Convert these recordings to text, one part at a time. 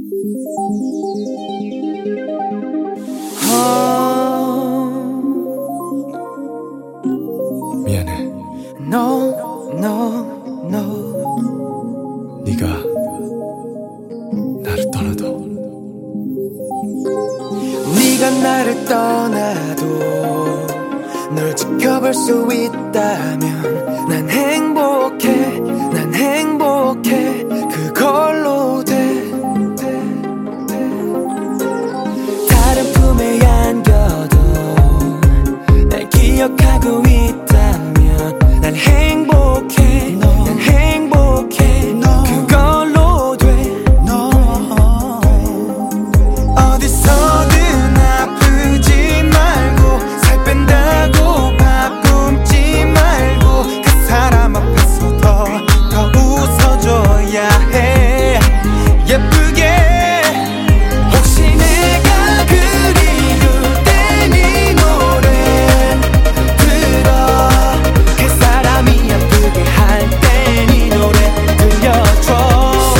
미안해. No, no, no. 네가 나를 떠나도, 네가 나를 떠나도 널 지켜볼 수 있다면 난 행복해, 난 행복해. 그걸로 돼. 다른 품에 안겨도 날 기억하고 있다면 난 행복해, 난 행복해. 그걸로 돼. 어디서든 아프지 말고 살 뺀다고 밥 굶지 말고 그 사람 앞에서 더 웃어줘야 해. 예쁘게. 혹시 내가 그리울 때 네 노래 들어. 그 사람이 아프게 할 때 네 노래 들려줘.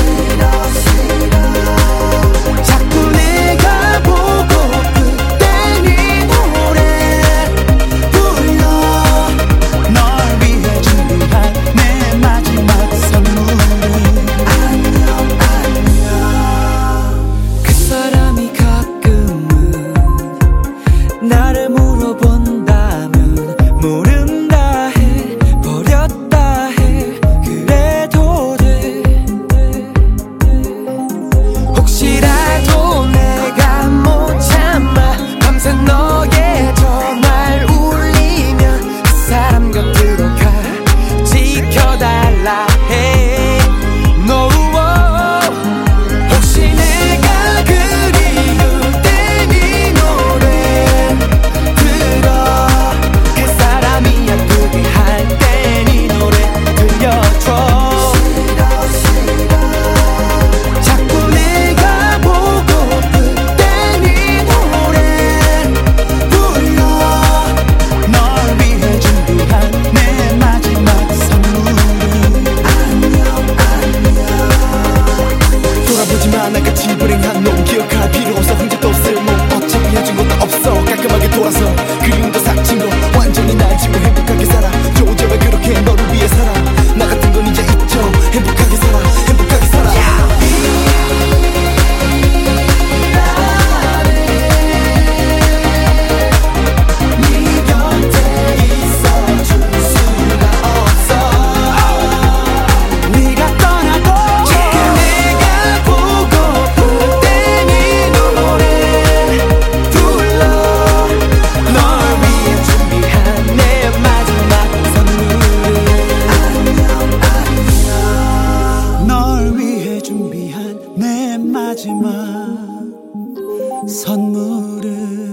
자꾸 내가 보고플 때 네 노래 불러. 널 위해 준비한 내 마지막 선물은 안녕 안녕. 그 사람이 가끔은 나를 물어본다면 모른다 해, 버렸다 해. 그래도 돼. 혹시라도 내가 못 참아 밤새 너의 전화를 울리면 그 사람 곁으로 가 지켜달라 해. No. 혹시 내가 그리울 때 네 노래 들어. 그 사람이 아프게 할 때 네 노래 들려줘. 자꾸 내가 보고플 때 네 노래 불러. 널 위해 준비한 내 마지막 선물은 안녕 안녕. 돌아보지 마. 나같이 불행한 놈 기억할 필요 없어. 흔적도 없을 몸 어차피 해준 것도 없어. 깔끔하게 돌아서 그리움도 사친 거 완전히 날 지고 행복하게 살아. 저 제발 그렇게 너를 위해 살아. 나 같은 건 이제 잊죠. 행복하게 살아, 행복하게 살아. 네 곁에 있어줄 수가 없어. 네가 떠나도 자꾸 내가 보고플 때 네 노래 불러. 널 위해 준비한 내 마지막 선물은 안녕 안녕. 널 위해 준비한 내 마지막 선물은